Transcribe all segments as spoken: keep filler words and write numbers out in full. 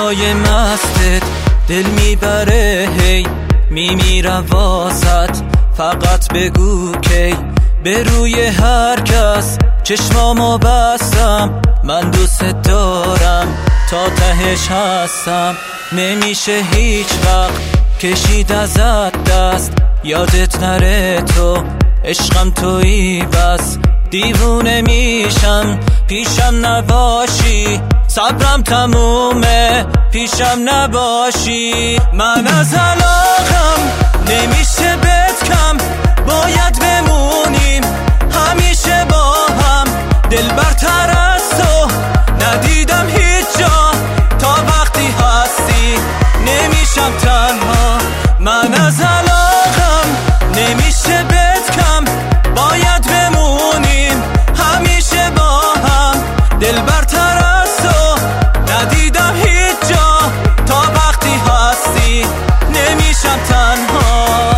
لبای مستت دل میبره، هی میمیرم واسط، فقط بگو کی به روی هر کس چشمامو بستم. من دوست دارم تا تهش هستم، نمیشه هیچ وقت کشید ازت دست. یادت نره تو عشقم تویی بس، دیوونه میشم پیشم نباشی، صبرم تمومه پیشم نباشی. من از علاقم نمیشه بهت کم، باید بمونیم همیشه با هم. دل برتر از تو ندیدم هیچ جا، تا وقتی هستی نمیشم تنها. من از علاقم نمیشه بهت کم، باید بمونیم همیشه با هم. دل برتر از تو ندیدم هیچ جا، تا وقتی هستی نمیشم تنها.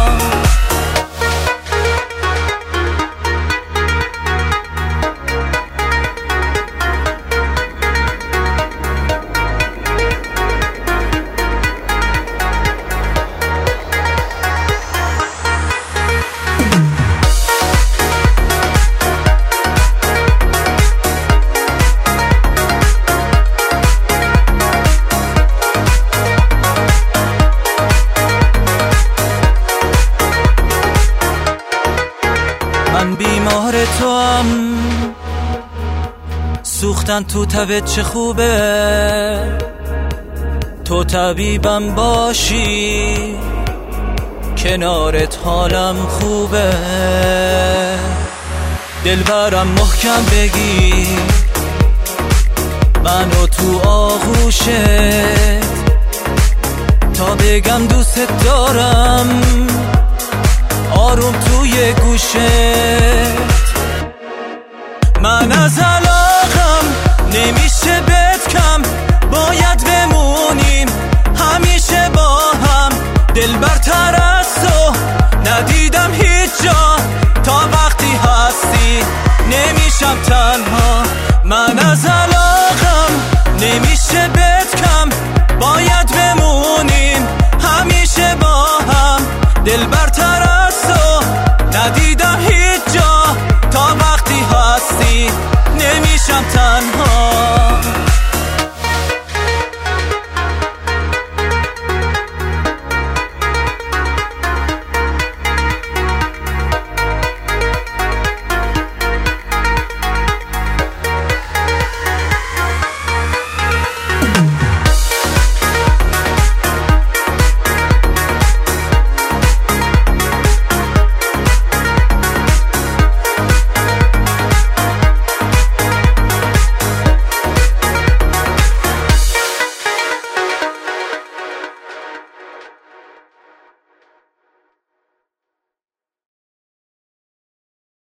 من بیمار تو هم، سوختن تو تبت چه خوبه، تو طبیبم باشی کنارت حالم خوبه. دلبرم محکم بگیر منو تو آغوشت، تا بگم دوست دارم آروم توی گوشت. من از